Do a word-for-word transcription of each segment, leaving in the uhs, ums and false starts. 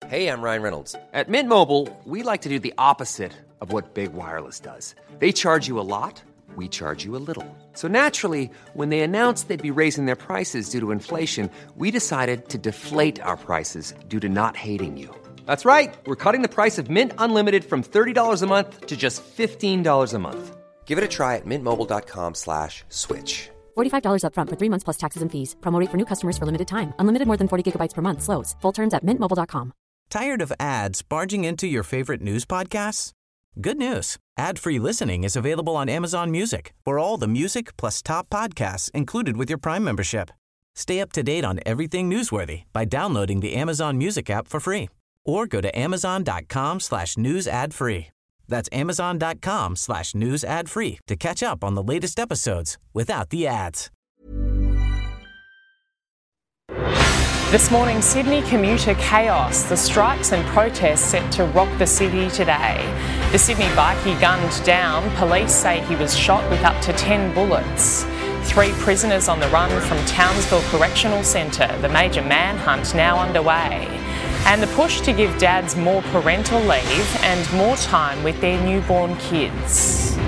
Hey, I'm Ryan Reynolds. At Mint Mobile, we like to do the opposite of what Big Wireless does. They charge you a lot, we charge you a little. So naturally, when they announced they'd be raising their prices due to inflation, we decided to deflate our prices due to not hating you. That's right. We're cutting the price of Mint Unlimited from thirty dollars a month to just fifteen dollars a month. Give it a try at mintmobile.com slash switch. forty-five dollars up front for three months plus taxes and fees. Promo rate for new customers for limited time. Unlimited more than forty gigabytes per month. Slows full terms at mint mobile dot com. Tired of ads barging into your favorite news podcasts? Good news. Ad-free listening is available on Amazon Music for all the music plus top podcasts included with your Prime membership. Stay up to date on everything newsworthy by downloading the Amazon Music app for free or go to amazon.com slash news ad free. That's amazon.com slash news ad free to catch up on the latest episodes without the ads. This morning, Sydney commuter chaos. The strikes and protests set to rock the city today. The Sydney bikie gunned down. Police say he was shot with up to ten bullets. Three prisoners on the run from Townsville Correctional Centre. The major manhunt now underway. And the push to give dads more parental leave and more time with their newborn kids.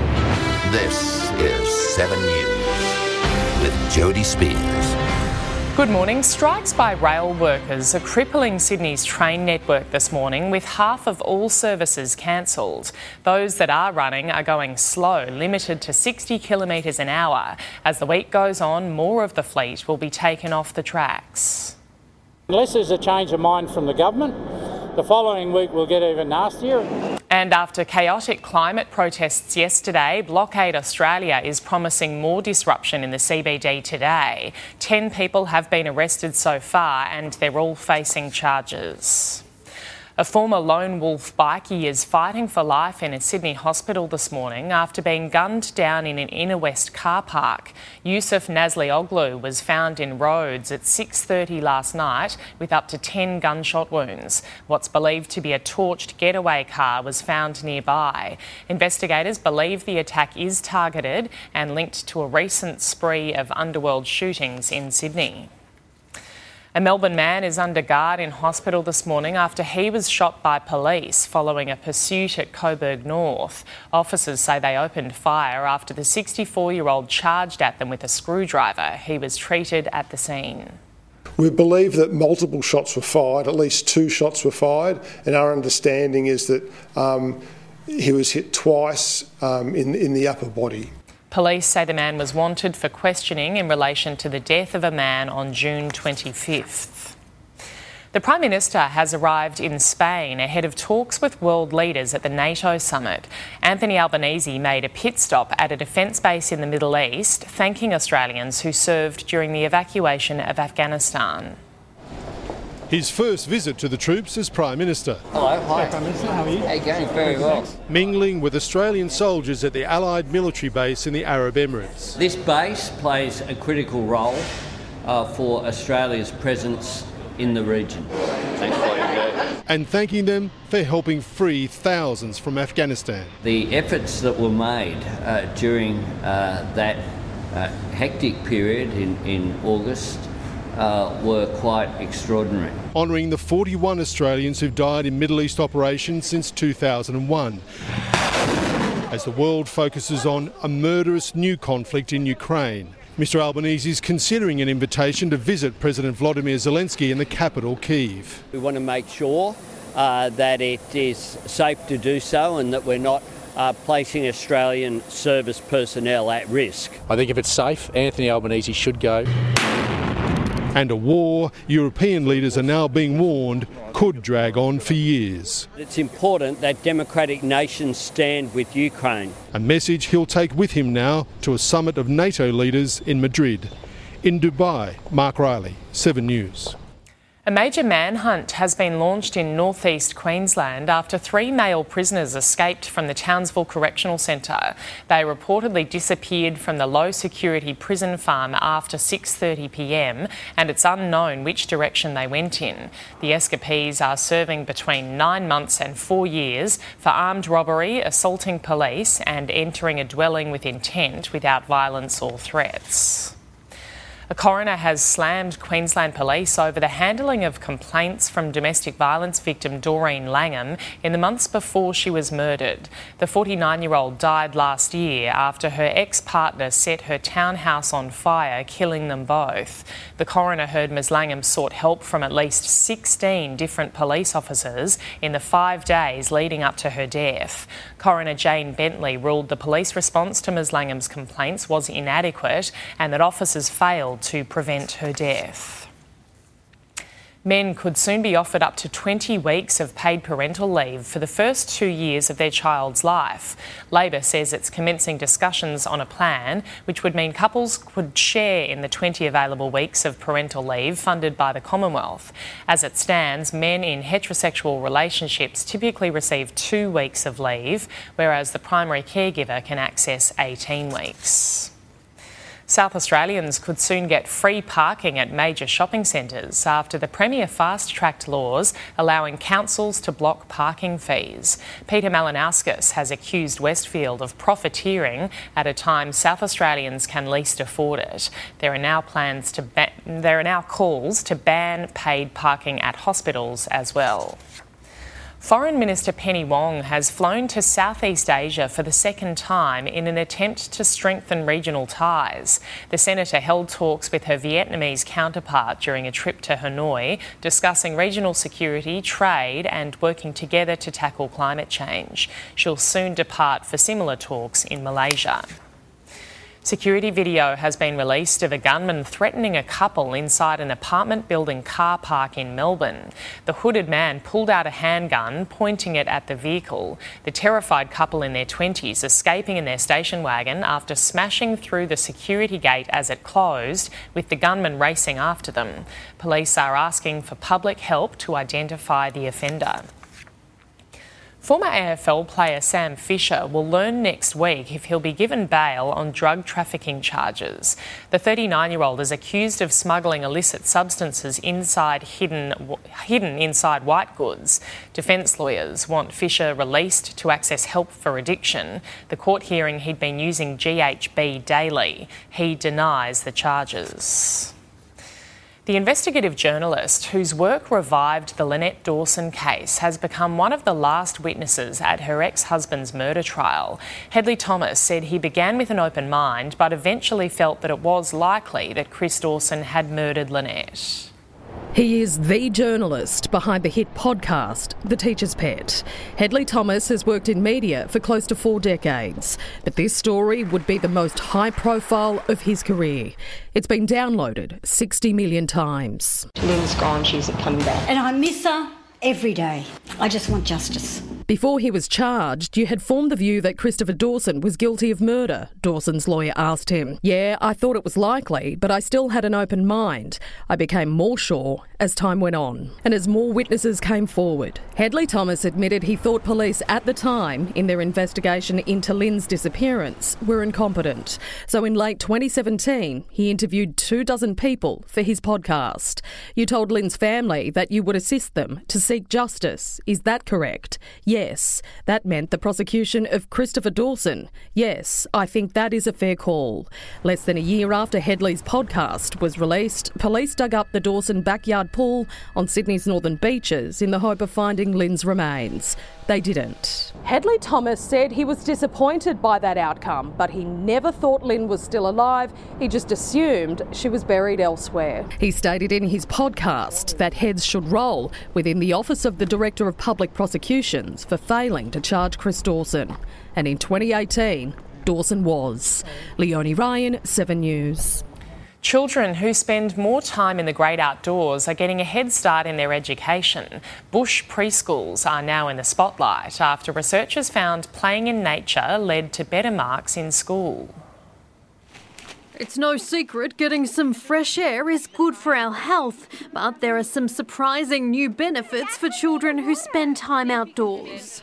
This is seven News with Jody Spears. Good morning. Strikes by rail workers are crippling Sydney's train network this morning, with half of all services cancelled. Those that are running are going slow, limited to sixty kilometres an hour. As the week goes on, more of the fleet will be taken off the tracks. Unless there's a change of mind from the government, the following week will get even nastier. And after chaotic climate protests yesterday, Blockade Australia is promising more disruption in the C B D today. Ten people have been arrested so far and they're all facing charges. A former lone wolf bikie is fighting for life in a Sydney hospital this morning after being gunned down in an inner west car park. Yusuf Nazlioglu was found in Rhodes at six thirty last night with up to ten gunshot wounds. What's believed to be a torched getaway car was found nearby. Investigators believe the attack is targeted and linked to a recent spree of underworld shootings in Sydney. A Melbourne man is under guard in hospital this morning after he was shot by police following a pursuit at Coburg North. Officers say they opened fire after the sixty-four-year-old charged at them with a screwdriver. He was treated at the scene. We believe that multiple shots were fired, at least two shots were fired, and our understanding is that um, he was hit twice um, in, in the upper body. Police say the man was wanted for questioning in relation to the death of a man on June twenty-fifth. The Prime Minister has arrived in Spain ahead of talks with world leaders at the NATO summit. Anthony Albanese made a pit stop at a defence base in the Middle East, thanking Australians who served during the evacuation of Afghanistan. His first visit to the troops as Prime Minister. Hello, hi. Prime Minister, how are you? How are you going? Very well. Mingling with Australian soldiers at the Allied military base in the Arab Emirates. This base plays a critical role uh, for Australia's presence in the region. Thanks for your And thanking them for helping free thousands from Afghanistan. The efforts that were made uh, during uh, that uh, hectic period in, in August Uh, were quite extraordinary. Honouring the forty-one Australians who've died in Middle East operations since two thousand one. As the world focuses on a murderous new conflict in Ukraine, Mr Albanese is considering an invitation to visit President Volodymyr Zelensky in the capital, Kyiv. We want to make sure uh, that it is safe to do so and that we're not Uh, placing Australian service personnel at risk. I think if it's safe, Anthony Albanese should go. And a war, European leaders are now being warned, could drag on for years. It's important that democratic nations stand with Ukraine. A message he'll take with him now to a summit of NATO leaders in Madrid. In Dubai, Mark Riley, seven News. A major manhunt has been launched in northeast Queensland after three male prisoners escaped from the Townsville Correctional Centre. They reportedly disappeared from the low-security prison farm after six thirty p m, and it's unknown which direction they went in. The escapees are serving between nine months and four years for armed robbery, assaulting police and entering a dwelling with intent without violence or threats. A coroner has slammed Queensland Police over the handling of complaints from domestic violence victim Doreen Langham in the months before she was murdered. The forty-nine-year-old died last year after her ex-partner set her townhouse on fire, killing them both. The coroner heard Ms Langham sought help from at least sixteen different police officers in the five days leading up to her death. Coroner Jane Bentley ruled the police response to Ms Langham's complaints was inadequate and that officers failed to prevent her death. Men could soon be offered up to twenty weeks of paid parental leave for the first two years of their child's life. Labor says it's commencing discussions on a plan which would mean couples could share in the twenty available weeks of parental leave funded by the Commonwealth. As it stands, men in heterosexual relationships typically receive two weeks of leave, whereas the primary caregiver can access eighteen weeks. South Australians could soon get free parking at major shopping centres after the Premier fast-tracked laws allowing councils to block parking fees. Peter Malinauskas has accused Westfield of profiteering at a time South Australians can least afford it. There are now plans to ba- there are now calls to ban paid parking at hospitals as well. Foreign Minister Penny Wong has flown to Southeast Asia for the second time in an attempt to strengthen regional ties. The senator held talks with her Vietnamese counterpart during a trip to Hanoi, discussing regional security, trade and working together to tackle climate change. She'll soon depart for similar talks in Malaysia. Security video has been released of a gunman threatening a couple inside an apartment building car park in Melbourne. The hooded man pulled out a handgun, pointing it at the vehicle. The terrified couple in their twenties escaping in their station wagon after smashing through the security gate as it closed, with the gunman racing after them. Police are asking for public help to identify the offender. Former A F L player Sam Fisher will learn next week if he'll be given bail on drug trafficking charges. The thirty-nine-year-old is accused of smuggling illicit substances inside hidden, hidden inside white goods. Defence lawyers want Fisher released to access help for addiction. The court hearing he'd been using G H B daily. He denies the charges. The investigative journalist whose work revived the Lynette Dawson case has become one of the last witnesses at her ex-husband's murder trial. Hedley Thomas said he began with an open mind but eventually felt that it was likely that Chris Dawson had murdered Lynette. He is the journalist behind the hit podcast, The Teacher's Pet. Hedley Thomas has worked in media for close to four decades, but this story would be the most high profile of his career. It's been downloaded sixty million times. Lynn's gone, she's coming back. And I miss her every day. I just want justice. Before he was charged, you had formed the view that Christopher Dawson was guilty of murder, Dawson's lawyer asked him. Yeah, I thought it was likely, but I still had an open mind. I became more sure as time went on. And as more witnesses came forward, Hedley Thomas admitted he thought police at the time, in their investigation into Lynn's disappearance, were incompetent. So in late twenty seventeen, he interviewed two dozen people for his podcast. You told Lynn's family that you would assist them to seek justice. Is that correct? Yes, that meant the prosecution of Christopher Dawson. Yes, I think that is a fair call. Less than a year after Hedley's podcast was released, police dug up the Dawson backyard pool on Sydney's northern beaches in the hope of finding Lynn's remains. They didn't. Hedley Thomas said he was disappointed by that outcome, but he never thought Lynn was still alive. He just assumed she was buried elsewhere. He stated in his podcast that heads should roll within the Office of the Director of Public Prosecutions for failing to charge Chris Dawson. And in twenty eighteen, Dawson was. Leonie Ryan, Seven News. Children who spend more time in the great outdoors are getting a head start in their education. Bush preschools are now in the spotlight after researchers found playing in nature led to better marks in school. It's no secret getting some fresh air is good for our health, but there are some surprising new benefits for children who spend time outdoors.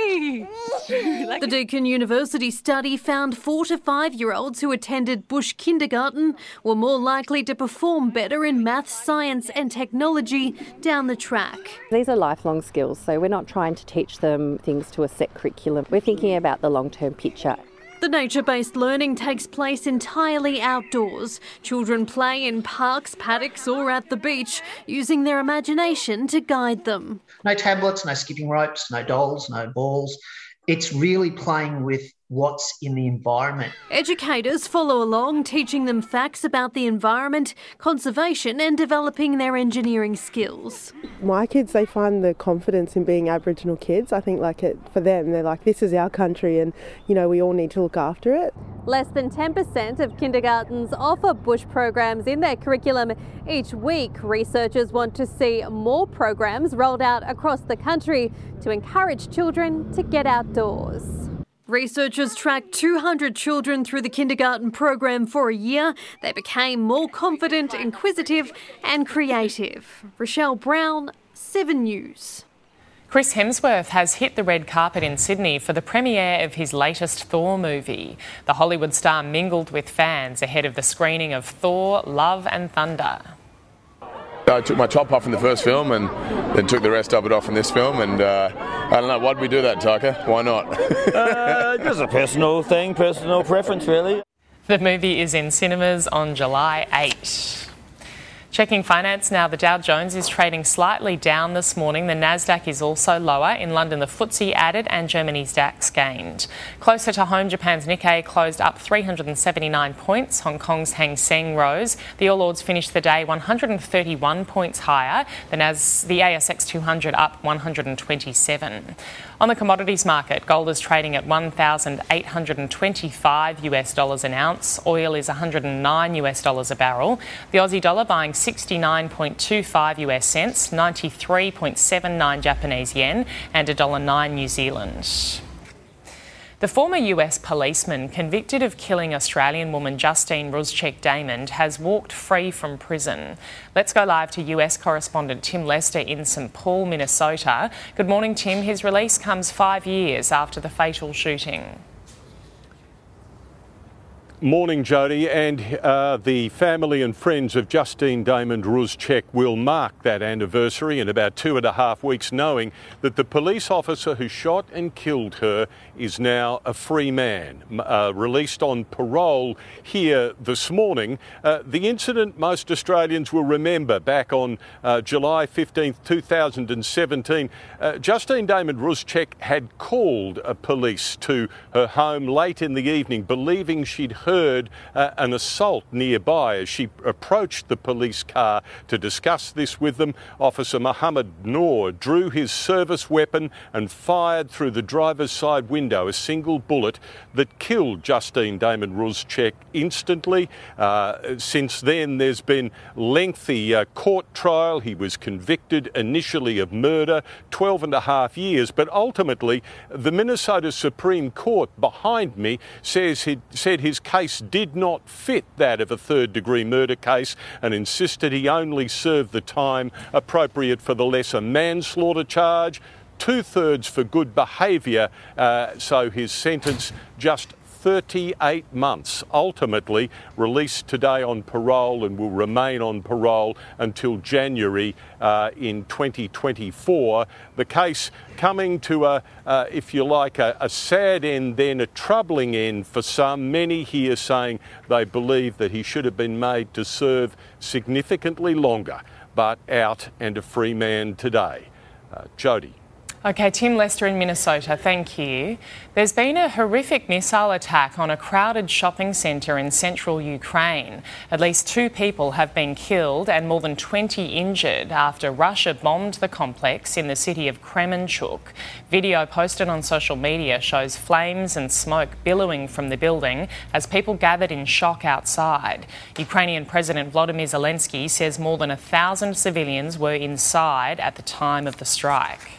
The Deakin University study found four to five-year-olds who attended Bush kindergarten were more likely to perform better in maths, science and technology down the track. These are lifelong skills, so we're not trying to teach them things to a set curriculum. We're thinking about the long-term picture. The nature-based learning takes place entirely outdoors. Children play in parks, paddocks or at the beach, using their imagination to guide them. No tablets, no skipping ropes, no dolls, no balls. It's really playing with what's in the environment. Educators follow along, teaching them facts about the environment, conservation and developing their engineering skills. My kids, they find the confidence in being Aboriginal kids. I think like it for them, they're like, this is our country and, you know, we all need to look after it. Less than ten percent of kindergartens offer bush programs in their curriculum each week. Researchers want to see more programs rolled out across the country to encourage children to get outdoors. Researchers tracked two hundred children through the kindergarten program for a year. They became more confident, inquisitive and creative. Rochelle Brown, Seven News. Chris Hemsworth has hit the red carpet in Sydney for the premiere of his latest Thor movie. The Hollywood star mingled with fans ahead of the screening of Thor: Love and Thunder. I took my top off in the first film and then took the rest of it off in this film, and uh, I don't know, why'd we do that, Tucker? Why not? uh, just a personal thing, personal preference really. The movie is in cinemas on July eighth. Checking finance now, the Dow Jones is trading slightly down this morning. The Nasdaq is also lower. In London, the F T S E added and Germany's DAX gained. Closer to home, Japan's Nikkei closed up three hundred seventy-nine points. Hong Kong's Hang Seng rose. The All Ords finished the day one hundred thirty-one points higher. The, Nas- the A S X two hundred up one hundred twenty-seven. On the commodities market, gold is trading at one thousand eight hundred twenty-five US dollars an ounce. Oil is one hundred nine US dollars a barrel. The Aussie dollar buying sixty-nine point two five US cents, ninety-three point seven nine Japanese yen, and one dollar nine New Zealand. The former U S policeman convicted of killing Australian woman Justine Ruzcek-Damond has walked free from prison. Let's go live to U S correspondent Tim Lester in Saint Paul, Minnesota. Good morning, Tim. His release comes five years after the fatal shooting. Morning, Jody, and uh, the family and friends of Justine Damond Ruzcek will mark that anniversary in about two and a half weeks, knowing that the police officer who shot and killed her is now a free man, uh, released on parole here this morning. Uh, the incident most Australians will remember back on uh, July fifteenth, two thousand seventeen. Uh, Justine Damond Ruzcek had called uh, police to her home late in the evening, believing she'd heard uh, an assault nearby. As she approached the police car to discuss this with them, Officer Mohammed Noor drew his service weapon and fired through the driver's side window a single bullet that killed Justine Damond Ruzcek instantly. Uh, since then, there's been lengthy uh, court trial. He was convicted initially of murder, twelve and a half years, but ultimately the Minnesota Supreme Court behind me says he said his case did not fit that of a third-degree murder case and insisted he only served the time appropriate for the lesser manslaughter charge, two-thirds for good behaviour, uh, so his sentence just thirty-eight months, ultimately released today on parole and will remain on parole until January uh, in twenty twenty-four. The case coming to a, uh, if you like, a, a sad end, then a troubling end for some. Many here saying they believe that he should have been made to serve significantly longer, but out and a free man today. Uh, Jody. OK, Tim Lester in Minnesota, thank you. There's been a horrific missile attack on a crowded shopping centre in central Ukraine. At least two people have been killed and more than twenty injured after Russia bombed the complex in the city of Kremenchuk. Video posted on social media shows flames and smoke billowing from the building as people gathered in shock outside. Ukrainian President Volodymyr Zelensky says more than a thousand civilians were inside at the time of the strike.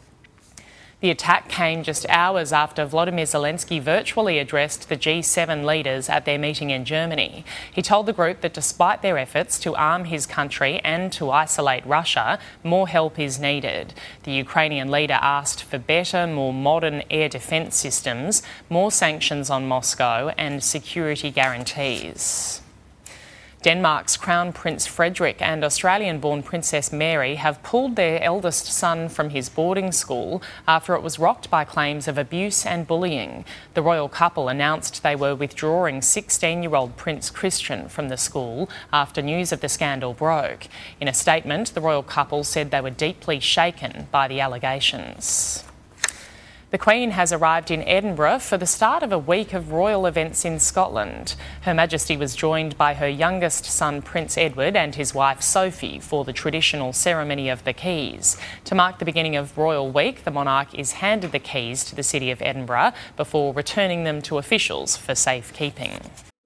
The attack came just hours after Volodymyr Zelensky virtually addressed the G seven leaders at their meeting in Germany. He told the group that despite their efforts to arm his country and to isolate Russia, more help is needed. The Ukrainian leader asked for better, more modern air defence systems, more sanctions on Moscow and security guarantees. Denmark's Crown Prince Frederik and Australian-born Princess Mary have pulled their eldest son from his boarding school after it was rocked by claims of abuse and bullying. The royal couple announced they were withdrawing sixteen-year-old Prince Christian from the school after news of the scandal broke. In a statement, the royal couple said they were deeply shaken by the allegations. The Queen has arrived in Edinburgh for the start of a week of royal events in Scotland. Her Majesty was joined by her youngest son Prince Edward and his wife Sophie for the traditional ceremony of the Keys. To mark the beginning of Royal Week, the monarch is handed the keys to the city of Edinburgh before returning them to officials for safekeeping.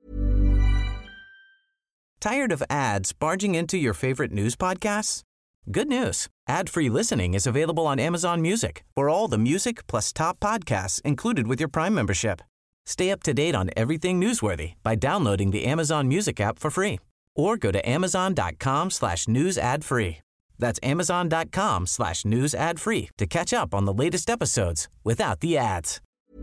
Tired of ads barging into your favorite news podcasts? Good news. Ad-free listening is available on Amazon Music for all the music plus top podcasts included with your Prime membership. Stay up to date on everything newsworthy by downloading the Amazon Music app for free or go to amazon.com slash news ad free. That's amazon.com slash news ad free to catch up on the latest episodes without the ads.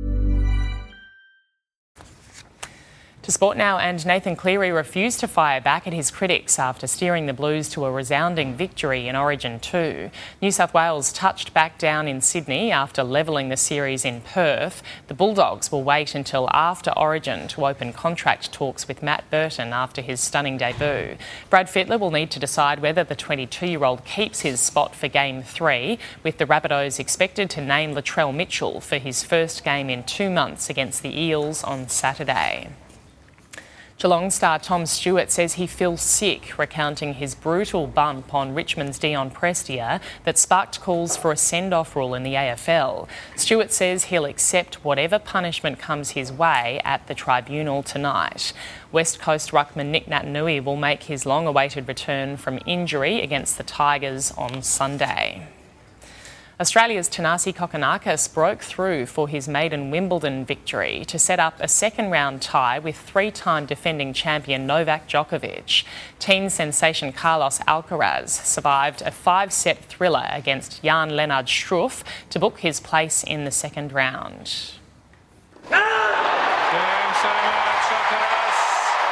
To sport now, and Nathan Cleary refused to fire back at his critics after steering the Blues to a resounding victory in Origin two. New South Wales touched back down in Sydney after levelling the series in Perth. The Bulldogs will wait until after Origin to open contract talks with Matt Burton after his stunning debut. Brad Fittler will need to decide whether the twenty-two-year-old keeps his spot for Game three, with the Rabbitohs expected to name Latrell Mitchell for his first game in two months against the Eels on Saturday. Geelong star Tom Stewart says he feels sick, recounting his brutal bump on Richmond's Dion Prestia that sparked calls for a send-off rule in the A F L. Stewart says he'll accept whatever punishment comes his way at the tribunal tonight. West Coast ruckman Nick Naitanui will make his long-awaited return from injury against the Tigers on Sunday. Australia's Thanasi Kokkinakis broke through for his maiden Wimbledon victory to set up a second-round tie with three-time defending champion Novak Djokovic. Teen sensation Carlos Alcaraz survived a five-set thriller against Jan-Lennard Struff to book his place in the second round. Game, seven, Alcaraz.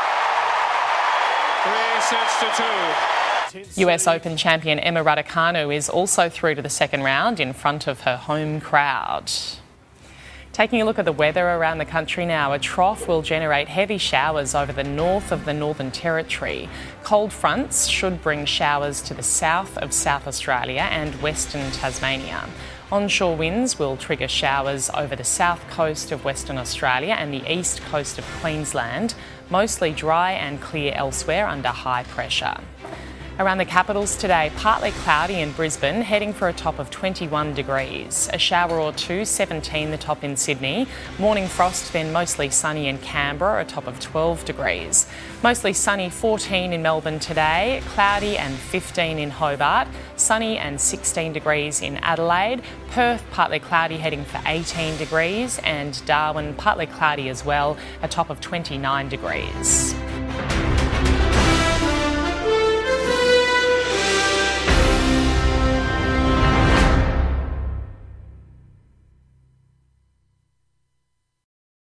Three sets to two. U S Open champion Emma Raducanu is also through to the second round in front of her home crowd. Taking a look at the weather around the country now, a trough will generate heavy showers over the north of the Northern Territory. Cold fronts should bring showers to the south of South Australia and western Tasmania. Onshore winds will trigger showers over the south coast of Western Australia and the east coast of Queensland, mostly dry and clear elsewhere under high pressure. Around the capitals today, partly cloudy in Brisbane, heading for a top of twenty-one degrees. A shower or two, seventeen the top in Sydney. Morning frost, then mostly sunny in Canberra, a top of twelve degrees. Mostly sunny, fourteen in Melbourne today. Cloudy and fifteen in Hobart. Sunny and sixteen degrees in Adelaide. Perth, partly cloudy, heading for eighteen degrees. And Darwin, partly cloudy as well, a top of twenty-nine degrees.